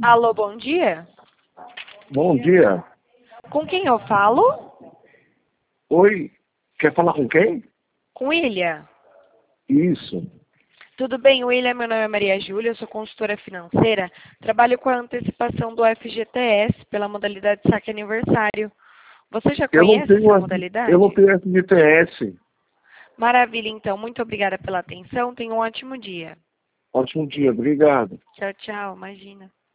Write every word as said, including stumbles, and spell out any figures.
Alô, bom dia. Bom dia. Com quem eu falo? Oi, quer falar com quem? Com William. Isso. Tudo bem, William? Meu nome é Maria Júlia, eu sou consultora financeira. Trabalho com a antecipação do F G T S pela modalidade saque aniversário. Você já Eu não conhece tenho, essa a- modalidade? eu não tenho F G T S. Maravilha, então. Muito obrigada pela atenção. Tenha um ótimo dia. Ótimo dia, obrigado. Tchau, tchau. Imagina.